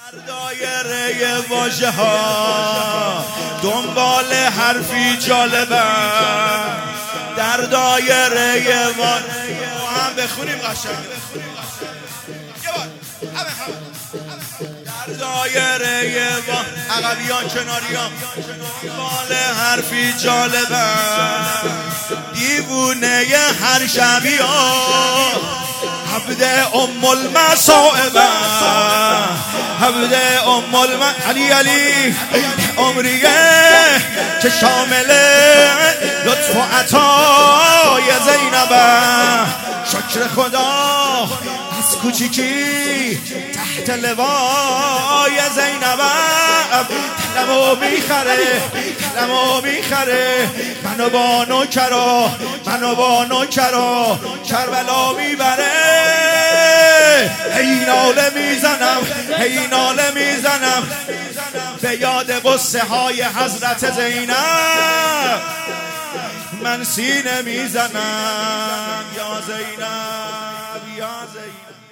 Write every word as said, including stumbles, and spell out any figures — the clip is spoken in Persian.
در دایره واژه ها دنبال حرفی جالبم، در دایره واژه هم بخونیم قشنگ. در دایره واژه عقبیان کناریان دنبال حرفی جالبم، دیوونه هر شبیان عبد ام المصائب، عبد ام الم علی علی عمریه که شامل لطف و عطای زینب، شکر خدا از کوچیکی تحت لوای زینب، دلمو میخره دلمو میخره، منو با نوکرا منو با نوکرا کربلا میبره. هی ناله میزنم هی ناله میزنم به یاد قصه های حضرت زینب، من سینه میزنم یا زینب یا زینب.